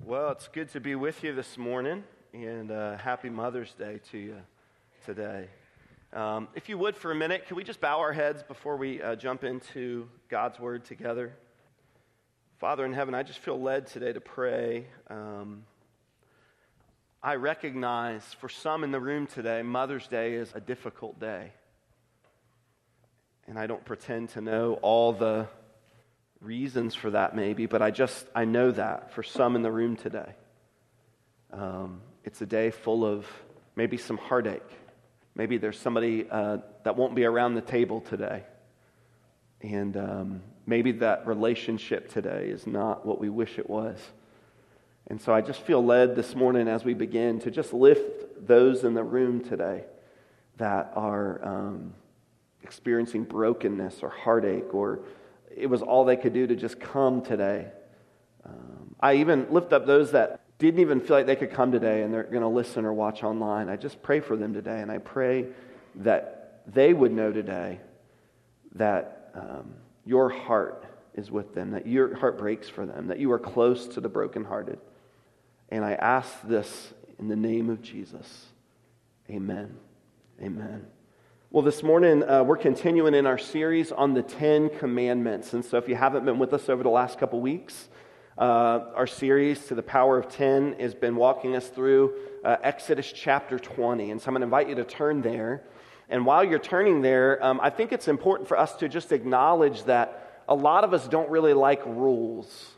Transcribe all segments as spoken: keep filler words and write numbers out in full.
Well, it's good to be with you this morning, and uh, happy Mother's Day to you today. Um, if you would, for a minute, could we just bow our heads before we uh, jump into God's Word together? Father in heaven, I just feel led today to pray. Um, I recognize for some in the room today, Mother's Day is a difficult day. And I don't pretend to know all the reasons for that maybe, but I just, I know that for some in the room today. Um, it's a day full of maybe some heartache. Maybe there's somebody uh, that won't be around the table today. And um, maybe that relationship today is not what we wish it was. And so I just feel led this morning as we begin to just lift those in the room today that are um, experiencing brokenness or heartache, or it was all they could do to just come today. Um, I even lift up those that didn't even feel like they could come today and they're going to listen or watch online. I just pray for them today, and I pray that they would know today that um, your heart is with them, that your heart breaks for them, that you are close to the brokenhearted. And I ask this in the name of Jesus. Amen. Amen. Well, this morning, uh, we're continuing in our series on the Ten Commandments. And so if you haven't been with us over the last couple weeks, uh, our series, To the Power of Ten, has been walking us through uh, Exodus chapter twenty. And so I'm going to invite you to turn there. And while you're turning there, um, I think it's important for us to just acknowledge that a lot of us don't really like rules.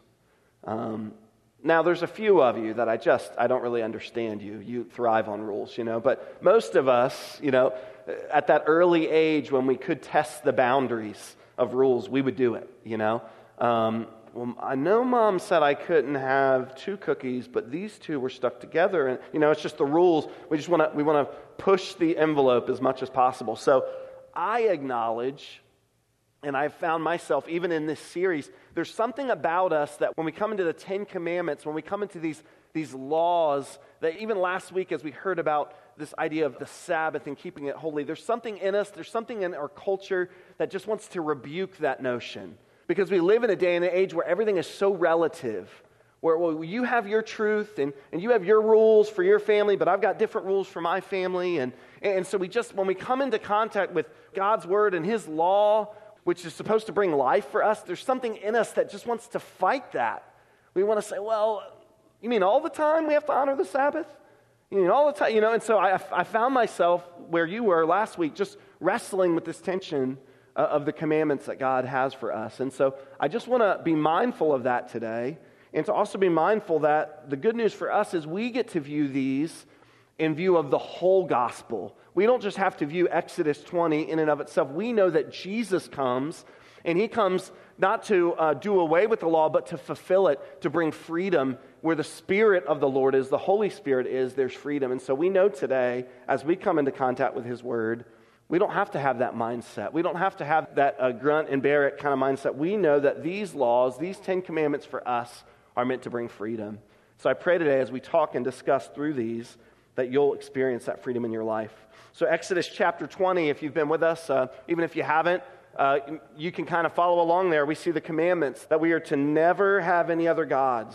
Um, now, there's a few of you that I just, I don't really understand you. You thrive on rules, you know. But most of us, you know, at that early age when we could test the boundaries of rules, we would do it, you know. Um, well, I know Mom said I couldn't have two cookies, but these two were stuck together, and you know, it's just the rules. We just want to we want to push the envelope as much as possible. So I acknowledge, and I've found myself even in this series, there's something about us that when we come into the Ten Commandments, when we come into these these laws, that even last week as we heard about this idea of the Sabbath and keeping it holy, there's something in us, there's something in our culture that just wants to rebuke that notion. Because we live in a day and an age where everything is so relative, where well, you have your truth and, and you have your rules for your family, but I've got different rules for my family. And, and so we just, when we come into contact with God's Word and His law, which is supposed to bring life for us, there's something in us that just wants to fight that. We want to say, well, you mean all the time we have to honor the Sabbath? You know, all the time, you know, and so I, I found myself where you were last week, just wrestling with this tension uh, of the commandments that God has for us. And so I just want to be mindful of that today, and to also be mindful that the good news for us is we get to view these in view of the whole gospel. We don't just have to view Exodus twenty in and of itself. We know that Jesus comes, and He comes not to uh, do away with the law, but to fulfill it, to bring freedom. Where the Spirit of the Lord is, the Holy Spirit is, there's freedom. And so we know today, as we come into contact with His Word, we don't have to have that mindset. We don't have to have that uh, grunt and bear it kind of mindset. We know that these laws, these Ten Commandments for us, are meant to bring freedom. So I pray today as we talk and discuss through these, that you'll experience that freedom in your life. So Exodus chapter twenty, if you've been with us, uh, even if you haven't, uh, you can kind of follow along there. We see the commandments that we are to never have any other gods.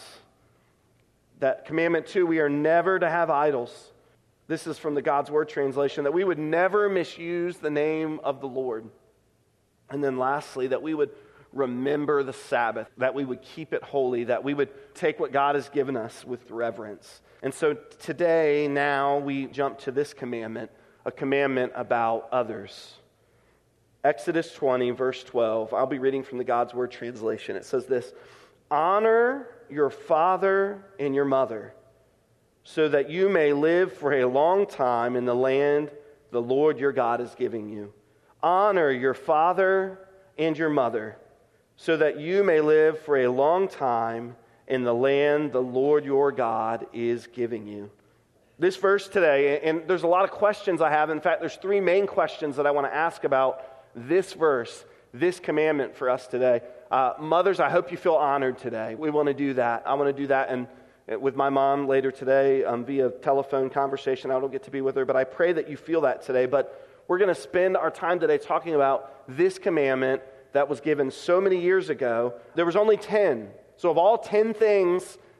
That commandment two, we are never to have idols. This is from the God's Word translation, that we would never misuse the name of the Lord. And then lastly, that we would remember the Sabbath, that we would keep it holy, that we would take what God has given us with reverence. And so today, now, we jump to this commandment, a commandment about others. Exodus twenty, verse twelve. I'll be reading from the God's Word translation. It says this: honor your father and your mother, so that you may live for a long time in the land the Lord your God is giving you. Honor your father and your mother, so that you may live for a long time in the land the Lord your God is giving you. This verse today, and there's a lot of questions I have. In fact, there's three main questions that I want to ask about this verse, this commandment for us today. Uh, mothers, I hope you feel honored today. We want to do that. I want to do that and with my mom later today um, via telephone conversation. I don't get to be with her, but I pray that you feel that today. But we're going to spend our time today talking about this commandment that was given so many years ago. There was only ten. So of all ten things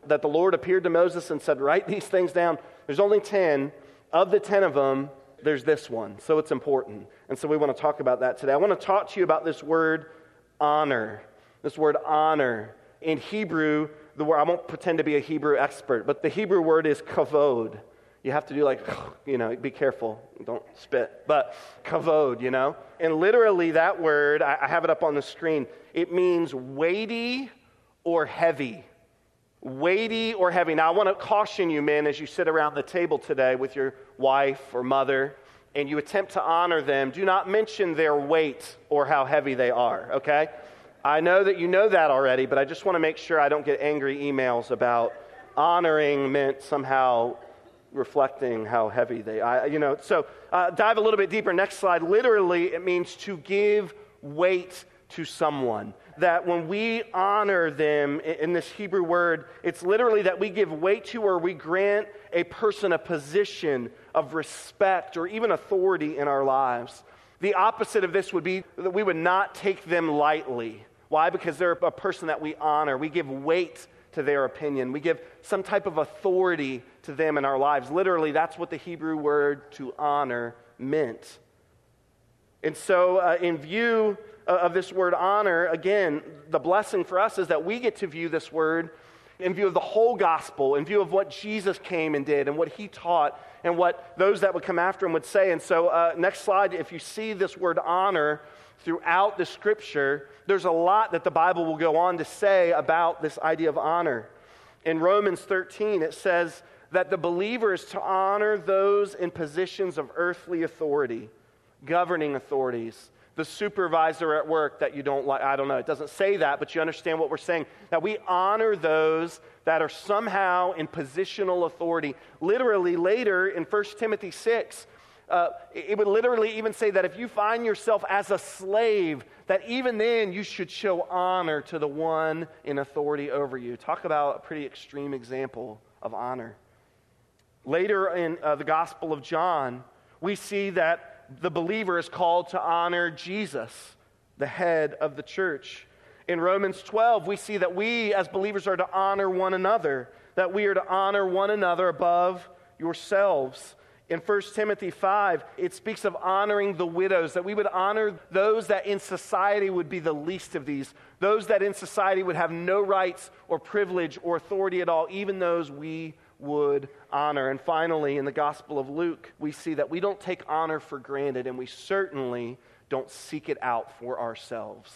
that the Lord appeared to Moses and said, write these things down. There's only ten. Of the ten of them, there's this one. So it's important. And so we want to talk about that today. I want to talk to you about this word honor. This word honor. In Hebrew, the word, I won't pretend to be a Hebrew expert, but the Hebrew word is kavod. You have to do like, you know, be careful. Don't spit. But kavod, you know. And literally that word, I, I have it up on the screen. It means weighty or heavy. Weighty or heavy. Now, I want to caution you, men, as you sit around the table today with your wife or mother, and you attempt to honor them, do not mention their weight or how heavy they are, okay? I know that you know that already, but I just want to make sure I don't get angry emails about honoring meant somehow reflecting how heavy they are. You know, so uh, dive a little bit deeper. Next slide. Literally, it means to give weight to someone. That when we honor them in this Hebrew word, it's literally that we give weight to or we grant a person a position of respect or even authority in our lives. The opposite of this would be that we would not take them lightly. Why? Because they're a person that we honor. We give weight to their opinion. We give some type of authority to them in our lives. Literally, that's what the Hebrew word to honor meant. And so uh, in view of this word honor, again, the blessing for us is that we get to view this word in view of the whole gospel, in view of what Jesus came and did and what he taught and what those that would come after him would say. And so uh, next slide, if you see this word honor throughout the scripture, there's a lot that the Bible will go on to say about this idea of honor. In Romans thirteen, it says that the believer is to honor those in positions of earthly authority, governing authorities, the supervisor at work that you don't like. I don't know, it doesn't say that, but you understand what we're saying. That we honor those that are somehow in positional authority. Literally, later in First Timothy six, Uh, it would literally even say that if you find yourself as a slave, that even then you should show honor to the one in authority over you. Talk about a pretty extreme example of honor. Later in uh, the Gospel of John, we see that the believer is called to honor Jesus, the head of the church. In Romans twelve, we see that we as believers are to honor one another, that we are to honor one another above yourselves. In First Timothy five, it speaks of honoring the widows, that we would honor those that in society would be the least of these, those that in society would have no rights or privilege or authority at all, even those we would honor. And finally, in the Gospel of Luke, we see that we don't take honor for granted, and we certainly don't seek it out for ourselves.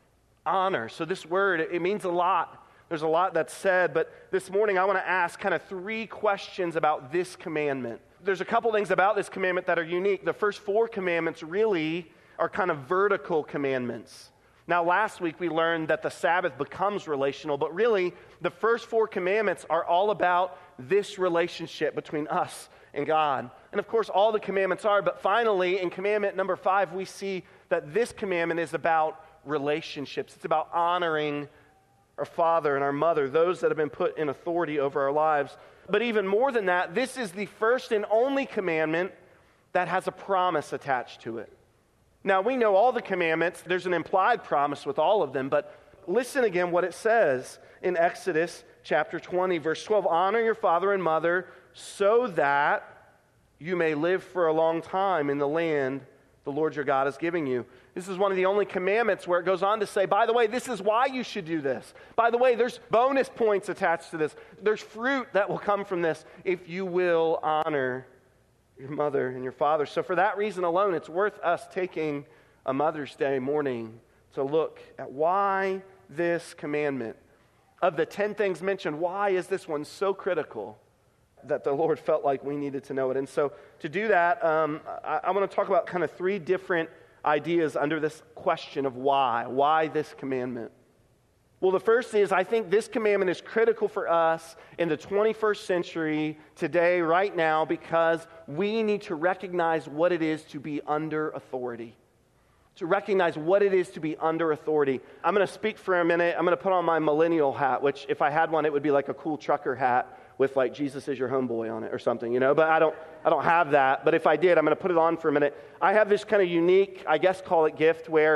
Honor. So this word, it means a lot. There's a lot that's said, but this morning I want to ask kind of three questions about this commandment. There's a couple things about this commandment that are unique. The first four commandments really are kind of vertical commandments. Now, last week we learned that the Sabbath becomes relational, but really the first four commandments are all about this relationship between us and God. And of course, all the commandments are, but finally in commandment number five, we see that this commandment is about relationships. It's about honoring our father and our mother, those that have been put in authority over our lives. But even more than that, this is the first and only commandment that has a promise attached to it. Now, we know all the commandments. There's an implied promise with all of them, but listen again what it says in Exodus chapter twenty, verse twelve. Honor your father and mother so that you may live for a long time in the land the Lord your God is giving you. This is one of the only commandments where it goes on to say, by the way, this is why you should do this. By the way, there's bonus points attached to this. There's fruit that will come from this if you will honor your mother and your father. So for that reason alone, it's worth us taking a Mother's Day morning to look at why this commandment. Of the ten things mentioned, why is this one so critical that the Lord felt like we needed to know it? And so to do that, um, I, I want to talk about kind of three different ideas under this question of why. Why this commandment? Well, the first is I think this commandment is critical for us in the twenty-first century today, right now, because we need to recognize what it is to be under authority. To recognize what it is to be under authority. I'm going to speak for a minute. I'm going to put on my millennial hat, which if I had one, it would be like a cool trucker hat with like Jesus is your homeboy on it or something, you know, but I don't I don't have that. But if I did, I'm going to put it on for a minute. I have this kind of unique, I guess call it gift, where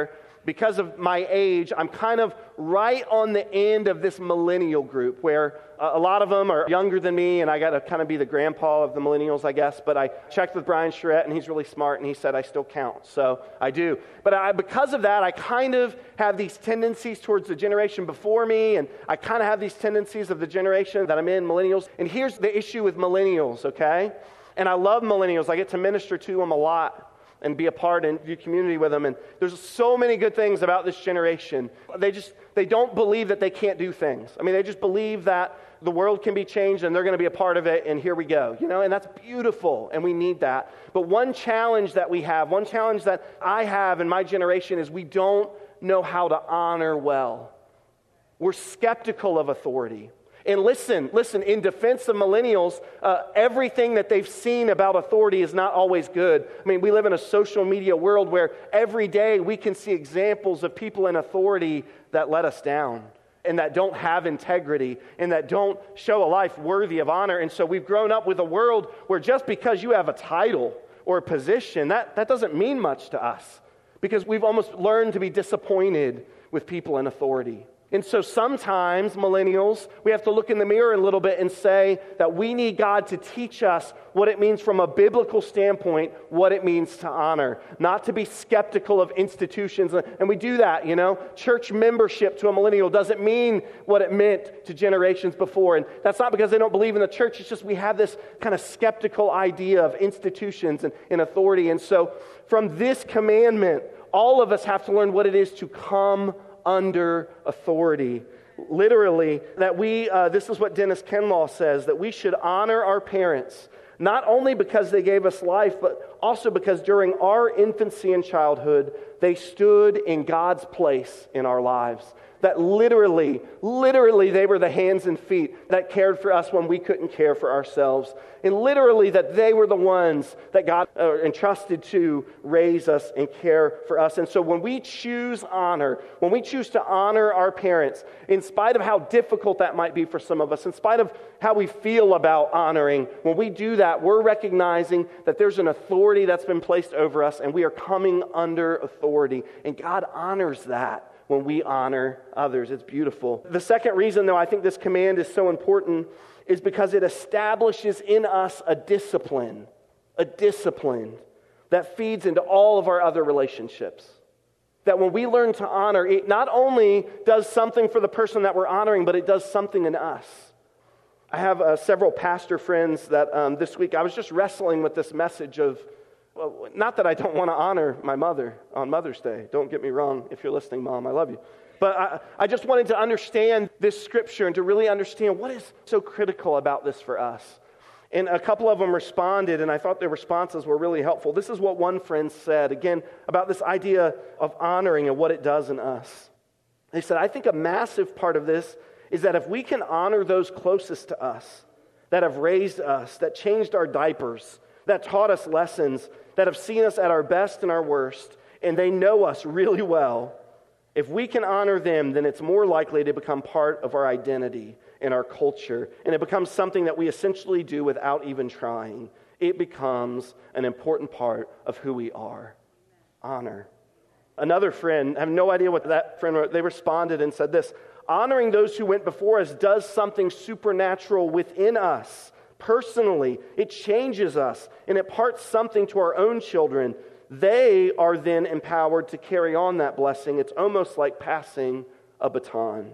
because of my age, I'm kind of right on the end of this millennial group where uh, a lot of them are younger than me, and I got to kind of be the grandpa of the millennials, I guess. But I checked with Brian Charette, and he's really smart, and he said I still count, so I do. But I, because of that, I kind of have these tendencies towards the generation before me, and I kind of have these tendencies of the generation that I'm in, millennials. And here's the issue with millennials, okay? And I love millennials. I get to minister to them a lot and be a part and do community with them. And there's so many good things about this generation. They just, they don't believe that they can't do things. I mean, they just believe that the world can be changed and they're going to be a part of it, and here we go. You know, and that's beautiful, and we need that. But one challenge that we have, one challenge that I have in my generation is we don't know how to honor well. We're skeptical of authority. And listen, listen, in defense of millennials, uh, everything that they've seen about authority is not always good. I mean, we live in a social media world where every day we can see examples of people in authority that let us down and that don't have integrity and that don't show a life worthy of honor. And so we've grown up with a world where just because you have a title or a position, that, that doesn't mean much to us because we've almost learned to be disappointed with people in authority. And so sometimes, millennials, we have to look in the mirror a little bit and say that we need God to teach us what it means from a biblical standpoint, what it means to honor, not to be skeptical of institutions. And we do that, you know. Church membership to a millennial doesn't mean what it meant to generations before. And that's not because they don't believe in the church. It's just we have this kind of skeptical idea of institutions and, and authority. And so from this commandment, all of us have to learn what it is to come under authority. Literally, that we, uh, this is what Dennis Kinlaw says, that we should honor our parents, not only because they gave us life, but also because during our infancy and childhood, they stood in God's place in our lives. That literally, literally they were the hands and feet that cared for us when we couldn't care for ourselves. And literally that they were the ones that God uh, entrusted to raise us and care for us. And so when we choose honor, when we choose to honor our parents, in spite of how difficult that might be for some of us, in spite of how we feel about honoring, when we do that, we're recognizing that there's an authority that's been placed over us and we are coming under authority. And God honors that when we honor others. It's beautiful. The second reason, though, I think this command is so important is because it establishes in us a discipline, a discipline that feeds into all of our other relationships. That when we learn to honor, it not only does something for the person that we're honoring, but it does something in us. I have uh, several pastor friends that um, this week I was just wrestling with this message of, well, not that I don't want to honor my mother on Mother's Day. Don't get me wrong. If you're listening, Mom, I love you. But I, I just wanted to understand this scripture and to really understand what is so critical about this for us. And a couple of them responded, and I thought their responses were really helpful. This is what one friend said, again, about this idea of honoring and what it does in us. They said, I think a massive part of this is that if we can honor those closest to us, that have raised us, that changed our diapers, that taught us lessons, that have seen us at our best and our worst, and they know us really well, if we can honor them, then it's more likely to become part of our identity and our culture, and it becomes something that we essentially do without even trying. It becomes an important part of who we are. Honor. Another friend, I have no idea what that friend wrote, they responded and said this, honoring those who went before us does something supernatural within us. Personally, it changes us and it imparts something to our own children. They are then empowered to carry on that blessing. It's almost like passing a baton.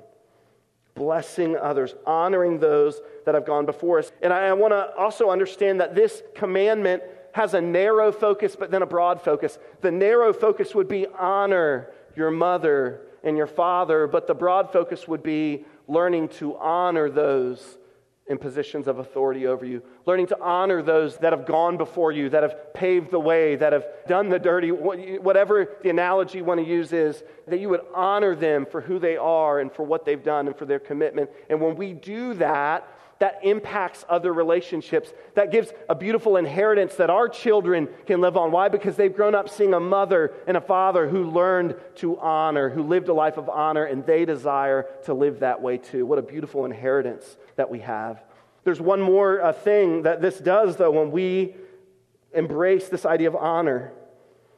Blessing others, honoring those that have gone before us. And I, I want to also understand that this commandment has a narrow focus, but then a broad focus. The narrow focus would be honor your mother and your father, but the broad focus would be learning to honor those in positions of authority over you. Learning to honor those that have gone before you, that have paved the way, that have done the dirty, whatever the analogy you want to use is, that you would honor them for who they are and for what they've done and for their commitment. And when we do that, that impacts other relationships. That gives a beautiful inheritance that our children can live on. Why? Because they've grown up seeing a mother and a father who learned to honor, who lived a life of honor, and they desire to live that way too. What a beautiful inheritance that we have. There's one more uh, thing that this does, though, when we embrace this idea of honor.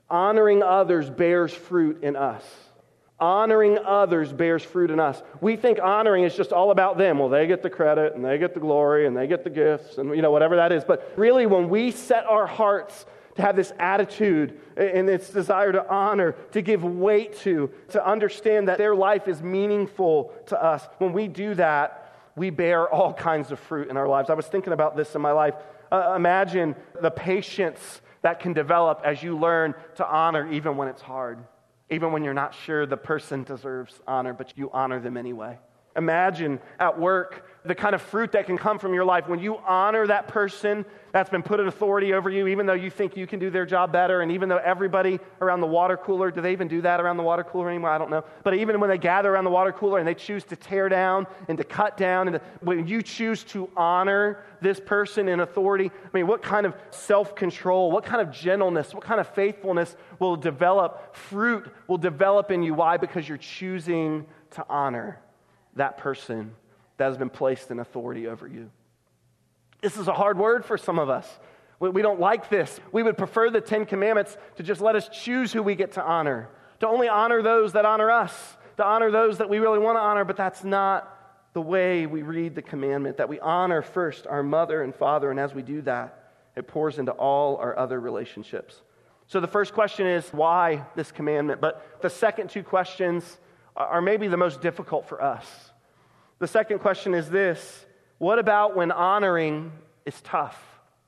Honoring others bears fruit in us. Honoring others bears fruit in us. We think honoring is just all about them. Well, they get the credit, and they get the glory, and they get the gifts, and you know, whatever that is. But really, when we set our hearts to have this attitude and this desire to honor, to give weight to, to understand that their life is meaningful to us, when we do that, we bear all kinds of fruit in our lives. I was thinking about this in my life. Uh, imagine the patience that can develop as you learn to honor even when it's hard. Even when you're not sure the person deserves honor, but you honor them anyway. Imagine at work the kind of fruit that can come from your life when you honor that person that's been put in authority over you, even though you think you can do their job better, and even though everybody around the water cooler, do they even do that around the water cooler anymore? I don't know. But even when they gather around the water cooler and they choose to tear down and to cut down, and to, when you choose to honor this person in authority, I mean, what kind of self-control, what kind of gentleness, what kind of faithfulness will develop? Fruit will develop in you. Why? Because you're choosing to honor that person that has been placed in authority over you. This is a hard word for some of us. We, we don't like this. We would prefer the Ten Commandments to just let us choose who we get to honor, to only honor those that honor us, to honor those that we really want to honor, but that's not the way we read the commandment, that we honor first our mother and father, and as we do that, it pours into all our other relationships. So the first question is, why this commandment? But the second two questions are maybe the most difficult for us. The second question is this: what about when honoring is tough?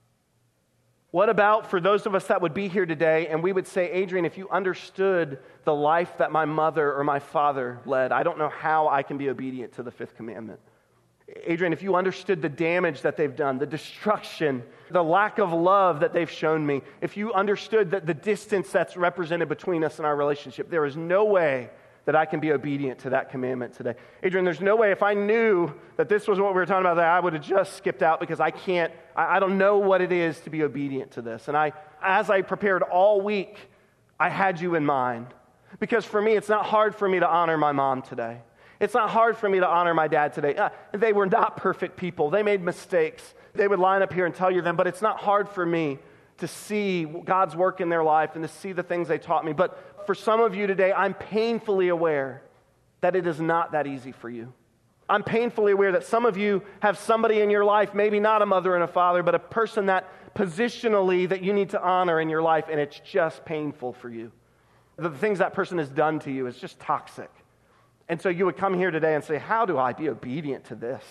What about for those of us that would be here today and we would say, Adrian, if you understood the life that my mother or my father led, I don't know how I can be obedient to the fifth commandment. Adrian, if you understood the damage that they've done, the destruction, the lack of love that they've shown me, if you understood that the distance that's represented between us and our relationship, there is no way that I can be obedient to that commandment today. Adrian, there's no way if I knew that this was what we were talking about, that I would have just skipped out because I can't, I, I don't know what it is to be obedient to this. And I, as I prepared all week, I had you in mind. Because for me, it's not hard for me to honor my mom today. It's not hard for me to honor my dad today. Uh, they were not perfect people. They made mistakes. They would line up here and tell you them, but it's not hard for me to see God's work in their life and to see the things they taught me. But for some of you today, I'm painfully aware that it is not that easy for you. I'm painfully aware that some of you have somebody in your life, maybe not a mother and a father, but a person that positionally that you need to honor in your life, and it's just painful for you. The things that person has done to you is just toxic. And so you would come here today and say, how do I be obedient to this?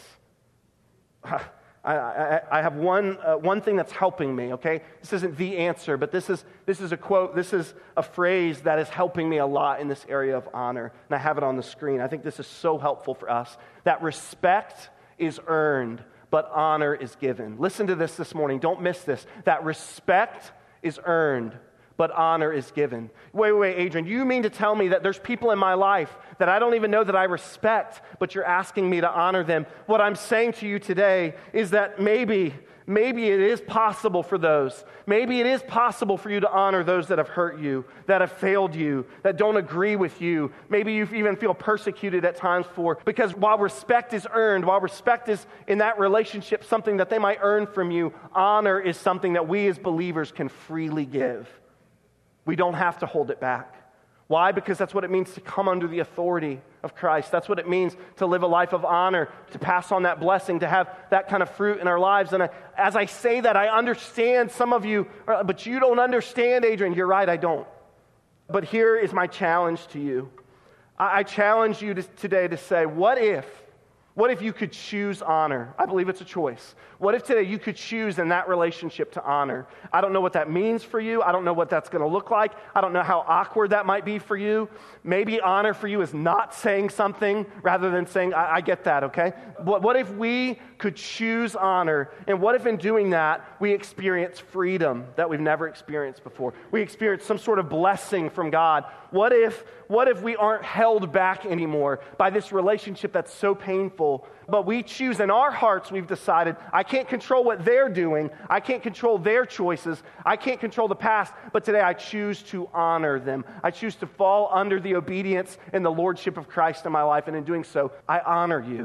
I, I, I have one uh, one thing that's helping me, okay? This isn't the answer, but this is this is a quote, this is a phrase that is helping me a lot in this area of honor. And I have it on the screen. I think this is so helpful for us. That respect is earned, but honor is given. Listen to this this morning. Don't miss this. That respect is earned, but honor is given. Wait, wait, wait, Adrian, you mean to tell me that there's people in my life that I don't even know that I respect, but you're asking me to honor them? What I'm saying to you today is that maybe, maybe it is possible for those. Maybe it is possible for you to honor those that have hurt you, that have failed you, that don't agree with you. Maybe you even feel persecuted at times for, because while respect is earned, while respect is in that relationship something that they might earn from you, honor is something that we as believers can freely give. We don't have to hold it back. Why? Because that's what it means to come under the authority of Christ. That's what it means to live a life of honor, to pass on that blessing, to have that kind of fruit in our lives. And I, as I say that, I understand some of you, but you don't understand, Adrian. You're right, I don't. But here is my challenge to you. I, I challenge you to, today to say, what if, what if you could choose honor? I believe it's a choice. What if today you could choose in that relationship to honor? I don't know what that means for you. I don't know what that's going to look like. I don't know how awkward that might be for you. Maybe honor for you is not saying something rather than saying, I, I get that, okay? But what if we could choose honor? And what if in doing that, we experience freedom that we've never experienced before? We experience some sort of blessing from God. What if, what if we aren't held back anymore by this relationship that's so painful, but we choose in our hearts, we've decided, I can't control what they're doing. I can't control their choices. I can't control the past, but today I choose to honor them. I choose to fall under the obedience and the lordship of Christ in my life, and in doing so, I honor you.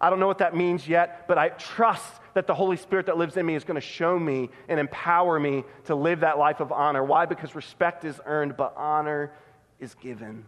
I don't know what that means yet, but I trust that the Holy Spirit that lives in me is going to show me and empower me to live that life of honor. Why? Because respect is earned, but honor is given.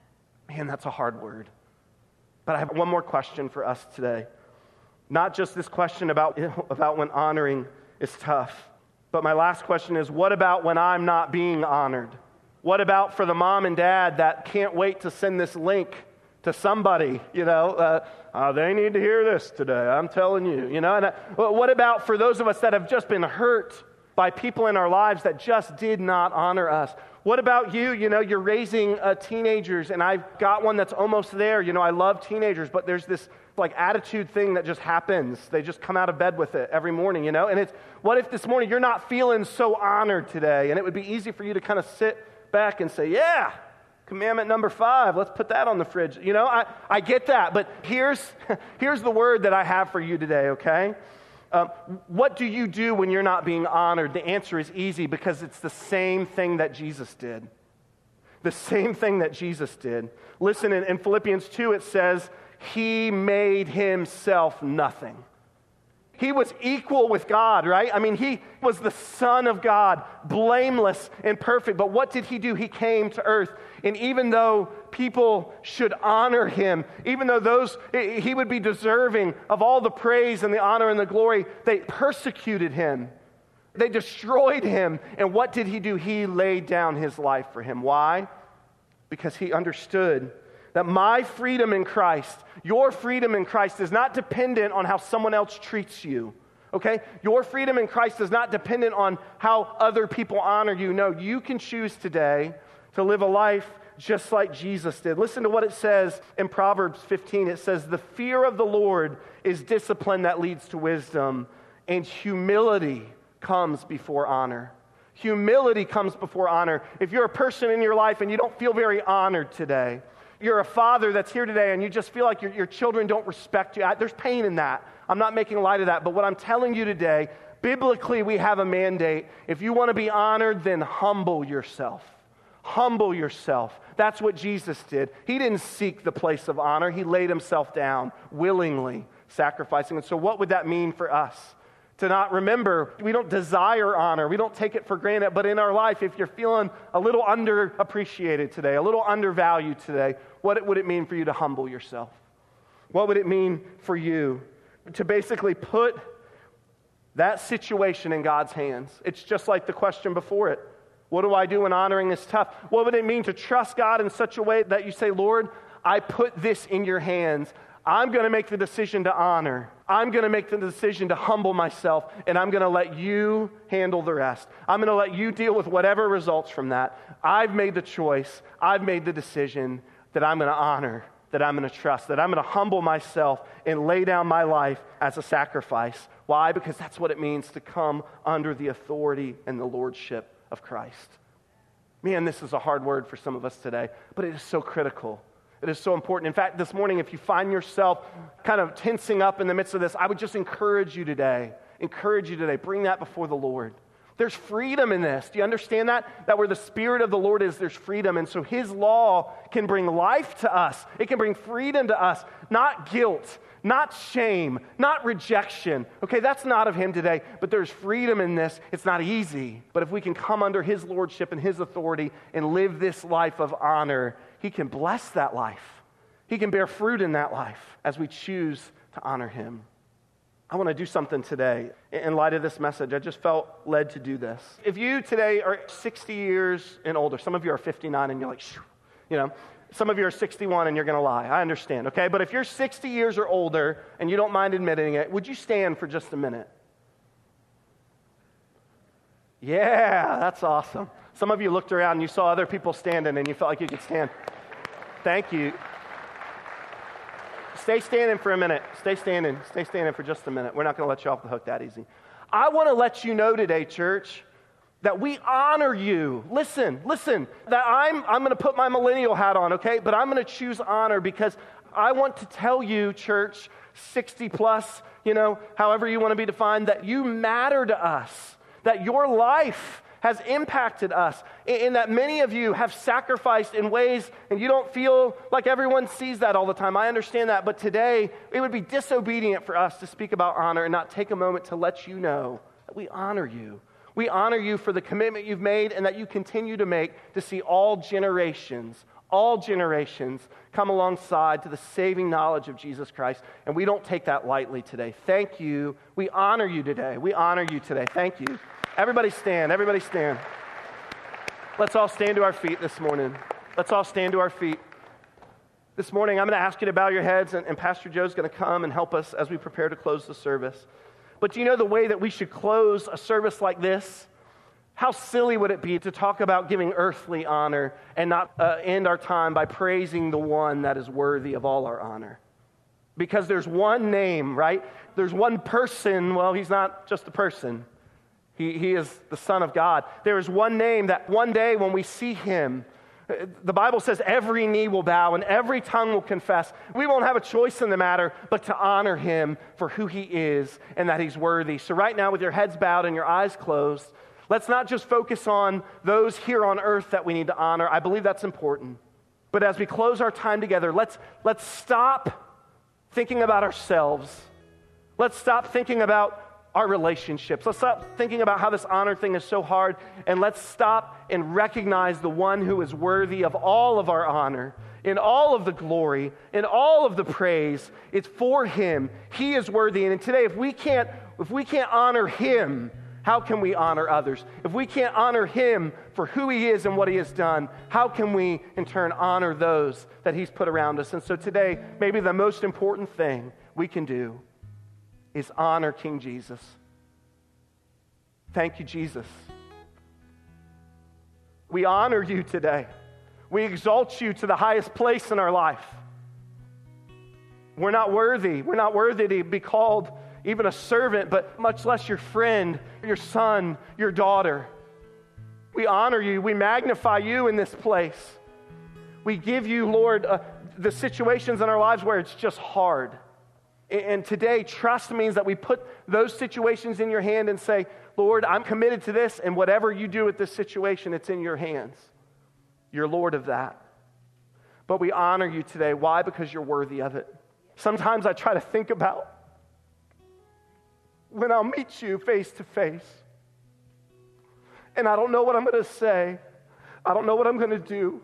Man, that's a hard word. But I have one more question for us today. Not just this question about, about when honoring is tough, but my last question is, what about when I'm not being honored? What about for the mom and dad that can't wait to send this link to somebody, you know, uh, uh, they need to hear this today, I'm telling you, you know. And uh, what about for those of us that have just been hurt by people in our lives that just did not honor us? What about you? You know, you're raising uh, teenagers, and I've got one that's almost there. You know, I love teenagers, but there's this like attitude thing that just happens. They just come out of bed with it every morning, you know. And it's, what if this morning you're not feeling so honored today? And it would be easy for you to kind of sit back and say, yeah, commandment number five, let's put that on the fridge. You know, I, I get that, but here's, here's the word that I have for you today, okay? Um, what do you do when you're not being honored? The answer is easy, because it's the same thing that Jesus did. The same thing that Jesus did. Listen, in, in Philippians two, it says, he made himself nothing. He was equal with God, right? I mean, he was the Son of God, blameless and perfect. But what did he do? He came to earth. And even though people should honor him, even though those he would be deserving of all the praise and the honor and the glory, they persecuted him. They destroyed him. And what did he do? He laid down his life for him. Why? Because he understood that my freedom in Christ, your freedom in Christ, is not dependent on how someone else treats you, okay? Your freedom in Christ is not dependent on how other people honor you. No, you can choose today to live a life just like Jesus did. Listen to what it says in Proverbs fifteen. It says, the fear of the Lord is discipline that leads to wisdom, and humility comes before honor. Humility comes before honor. If you're a person in your life and you don't feel very honored today, you're a father that's here today and you just feel like your, your children don't respect you. I, there's pain in that. I'm not making light of that. But what I'm telling you today, biblically we have a mandate. If you want to be honored, then humble yourself. Humble yourself. That's what Jesus did. He didn't seek the place of honor. He laid himself down willingly, sacrificing. And so what would that mean for us? To not remember, we don't desire honor. We don't take it for granted. But in our life, if you're feeling a little underappreciated today, a little undervalued today, what would it mean for you to humble yourself? What would it mean for you to basically put that situation in God's hands? It's just like the question before it. What do I do when honoring is tough? What would it mean to trust God in such a way that you say, Lord, I put this in your hands. I'm going to make the decision to honor. I'm going to make the decision to humble myself, and I'm going to let you handle the rest. I'm going to let you deal with whatever results from that. I've made the choice. I've made the decision that I'm going to honor, that I'm going to trust, that I'm going to humble myself and lay down my life as a sacrifice. Why? Because that's what it means to come under the authority and the lordship of Christ. Man, this is a hard word for some of us today, but it is so critical. It is so important. In fact, this morning, if you find yourself kind of tensing up in the midst of this, I would just encourage you today, encourage you today, bring that before the Lord. There's freedom in this. Do you understand that? That where the Spirit of the Lord is, there's freedom. And so his law can bring life to us. It can bring freedom to us, not guilt, not shame, not rejection. Okay, that's not of him today, but there's freedom in this. It's not easy, but if we can come under his lordship and his authority and live this life of honor, he can bless that life. He can bear fruit in that life as we choose to honor him. I want to do something today. In light of this message, I just felt led to do this. If you today are sixty years and older, some of you are fifty-nine and you're like, shoo, you know, some of you are sixty-one and you're going to lie. I understand, okay? But if you're sixty years or older and you don't mind admitting it, would you stand for just a minute? Yeah, that's awesome. Some of you looked around and you saw other people standing and you felt like you could stand. Thank you. Stay standing for a minute. Stay standing. Stay standing for just a minute. We're not going to let you off the hook that easy. I want to let you know today, church, that we honor you. Listen, listen, that I'm I'm going to put my millennial hat on, okay? But I'm going to choose honor because I want to tell you, church, sixty plus, you know, however you want to be defined, that you matter to us, that your life has impacted us in, in that many of you have sacrificed in ways, and you don't feel like everyone sees that all the time. I understand that, but today it would be disobedient for us to speak about honor and not take a moment to let you know that we honor you. We honor you for the commitment you've made and that you continue to make to see all generations, all generations come alongside to the saving knowledge of Jesus Christ. And we don't take that lightly today. Thank you. We honor you today. We honor you today. Thank you. Everybody stand. Everybody stand. Let's all stand to our feet this morning. Let's all stand to our feet. This morning, I'm going to ask you to bow your heads, and, and Pastor Joe's going to come and help us as we prepare to close the service. But do you know the way that we should close a service like this? How silly would it be to talk about giving earthly honor and not uh, end our time by praising the one that is worthy of all our honor? Because there's one name, right? There's one person. Well, he's not just a person. He, he is the Son of God. There is one name that one day when we see him, the Bible says every knee will bow and every tongue will confess. We won't have a choice in the matter but to honor him for who he is and that he's worthy. So right now, with your heads bowed and your eyes closed, let's not just focus on those here on earth that we need to honor. I believe that's important. But as we close our time together, let's, let's stop thinking about ourselves. Let's stop thinking about our relationships. Let's stop thinking about how this honor thing is so hard, and let's stop and recognize the one who is worthy of all of our honor, in all of the glory, in all of the praise. It's for him. He is worthy. And today, if we can't, if we can't honor him, how can we honor others? If we can't honor him for who he is and what he has done, how can we, in turn, honor those that he's put around us? And so today, maybe the most important thing we can do is honor King Jesus. Thank you, Jesus. We honor you today. We exalt you to the highest place in our life. We're not worthy. We're not worthy to be called even a servant, but much less your friend, your son, your daughter. We honor you. We magnify you in this place. We give you, Lord, uh, the situations in our lives where it's just hard. And today, trust means that we put those situations in your hand and say, Lord, I'm committed to this, and whatever you do with this situation, it's in your hands. You're Lord of that. But we honor you today. Why? Because you're worthy of it. Sometimes I try to think about when I'll meet you face to face, and I don't know what I'm going to say. I don't know what I'm going to do.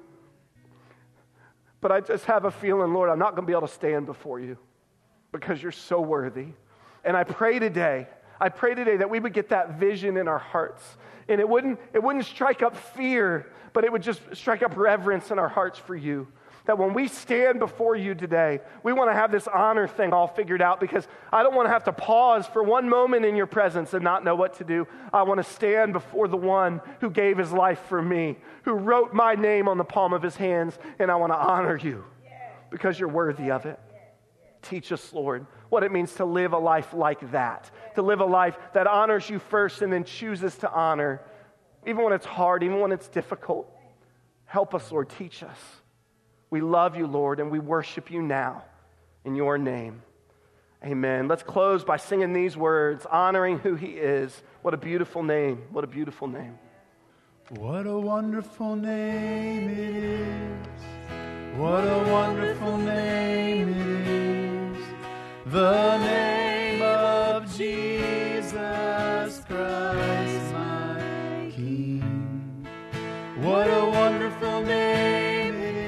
But I just have a feeling, Lord, I'm not going to be able to stand before you, because you're so worthy. And I pray today, I pray today that we would get that vision in our hearts. And it wouldn't, it wouldn't strike up fear, but it would just strike up reverence in our hearts for you. That when we stand before you today, we want to have this honor thing all figured out, because I don't want to have to pause for one moment in your presence and not know what to do. I want to stand before the one who gave his life for me, who wrote my name on the palm of his hands, and I want to honor you because you're worthy of it. Teach us, Lord, what it means to live a life like that, to live a life that honors you first and then chooses to honor, even when it's hard, even when it's difficult. Help us, Lord. Teach us. We love you, Lord, and we worship you now in your name. Amen. Let's close by singing these words, honoring who he is. What a beautiful name. What a beautiful name. What a wonderful name it is. What a wonderful name it is. The name of Jesus Christ, my King. What a wonderful name it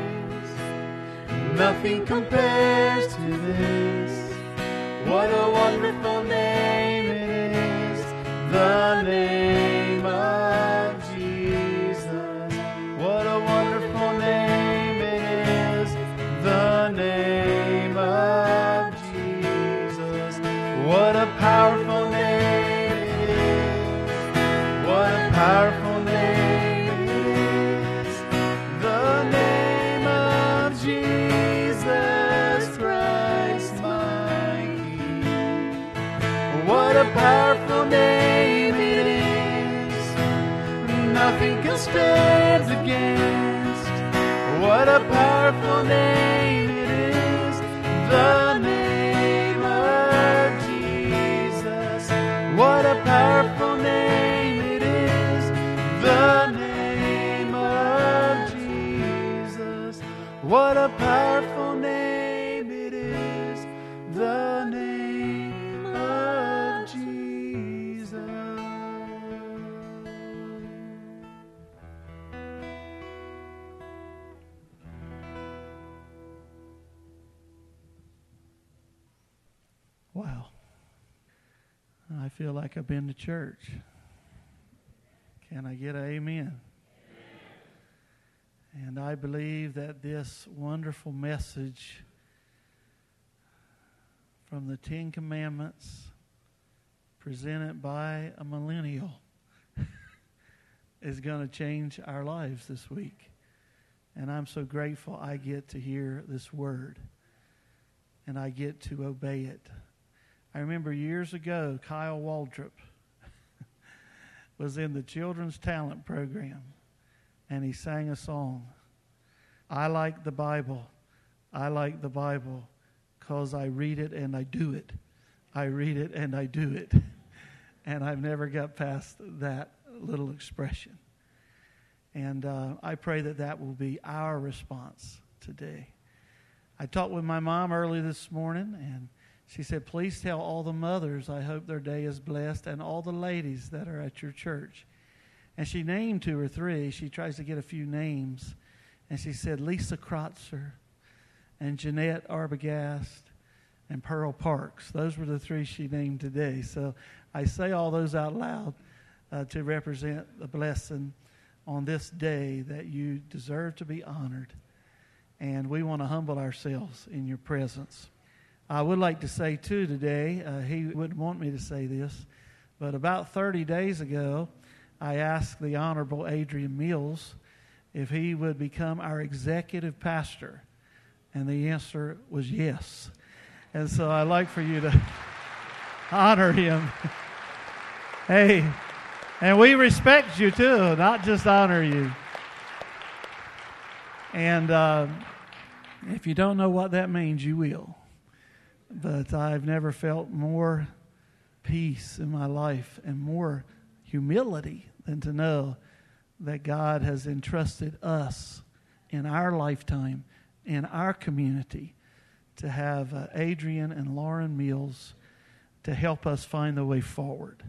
is. Nothing compares to this. What a wonderful name it is. The name of Jesus. What a wonderful name it is. The name of Jesus. What a powerful name it is. What a powerful name it is. The name of Jesus Christ, my King. What a powerful name it is. Nothing can stand against. What a powerful name it is. The name of Jesus. What a powerful name it is. I feel like I've been to church. Can I get an amen? Amen? And I believe that this wonderful message from the Ten Commandments presented by a millennial is going to change our lives this week. And I'm so grateful I get to hear this word and I get to obey it. I remember years ago, Kyle Waldrop was in the Children's Talent Program, and he sang a song. I like the Bible. I like the Bible because I read it and I do it. I read it and I do it. And I've never got past that little expression. And uh, I pray that that will be our response today. I talked with my mom early this morning, and she said, please tell all the mothers I hope their day is blessed and all the ladies that are at your church. And she named two or three. She tries to get a few names. And she said Lisa Krotzer and Jeanette Arbogast and Pearl Parks. Those were the three she named today. So I say all those out loud uh, to represent the blessing on this day that you deserve to be honored. And we want to humble ourselves in your presence. I would like to say, too, today, uh, he wouldn't want me to say this, but about thirty days ago, I asked the Honorable Adrian Mills if he would become our executive pastor, and the answer was yes. And so I'd like for you to honor him. Hey, and we respect you, too, not just honor you. And uh, if you don't know what that means, you will. But I've never felt more peace in my life and more humility than to know that God has entrusted us in our lifetime, in our community, to have uh, Adrian and Lauren Mills to help us find the way forward.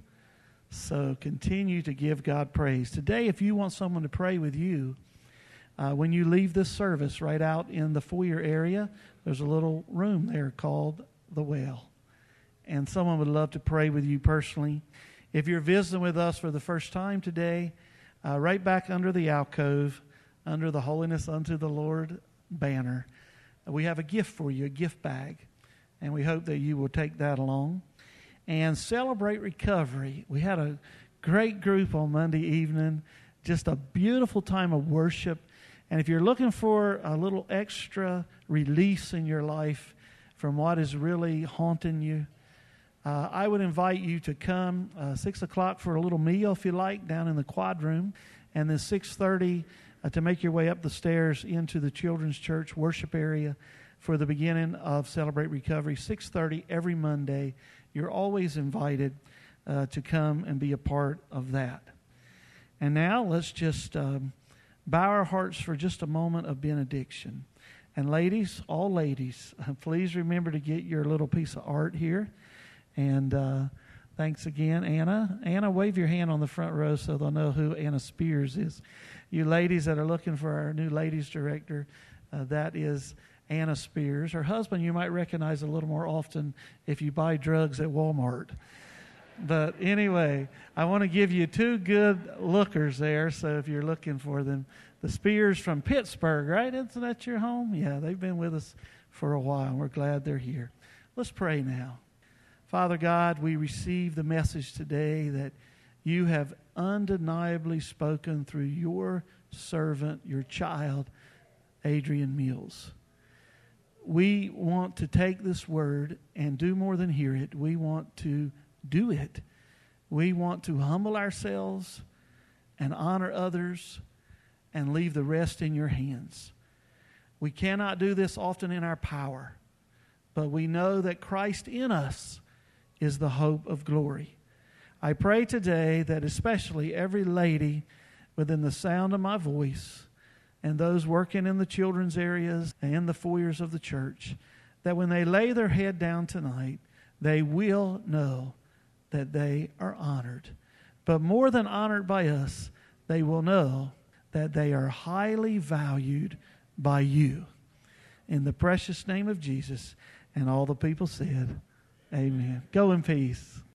So continue to give God praise. Today, if you want someone to pray with you, uh, when you leave this service right out in the foyer area, there's a little room there called The Well. And someone would love to pray with you personally. If you're visiting with us for the first time today, uh, right back under the alcove, under the Holiness Unto the Lord banner, we have a gift for you, a gift bag. And we hope that you will take that along. And Celebrate Recovery. We had a great group on Monday evening, just a beautiful time of worship. And if you're looking for a little extra release in your life from what is really haunting you, uh, I would invite you to come uh, six o'clock for a little meal, if you like, down in the quad room, and then six thirty uh, to make your way up the stairs into the Children's Church worship area for the beginning of Celebrate Recovery, six thirty every Monday. You're always invited uh, to come and be a part of that. And now let's just um, bow our hearts for just a moment of benediction. And ladies, all ladies, please remember to get your little piece of art here. And uh, thanks again, Anna. Anna, wave your hand on the front row so they'll know who Anna Spears is. You ladies that are looking for our new ladies director, uh, that is Anna Spears. Her husband you might recognize a little more often if you buy drugs at Walmart. But anyway, I want to give you two good lookers there, so if you're looking for them. The Spears from Pittsburgh, right? Isn't that your home? Yeah, they've been with us for a while. We're glad they're here. Let's pray now. Father God, we receive the message today that you have undeniably spoken through your servant, your child, Adrian Mills. We want to take this word and do more than hear it. We want to do it. We want to humble ourselves and honor others and leave the rest in your hands. We cannot do this often in our power, but we know that Christ in us is the hope of glory. I pray today that especially every lady within the sound of my voice and those working in the children's areas and the foyers of the church, that when they lay their head down tonight, they will know that they are honored. But more than honored by us, they will know that they are highly valued by you. In the precious name of Jesus, and all the people said, amen. Go in peace.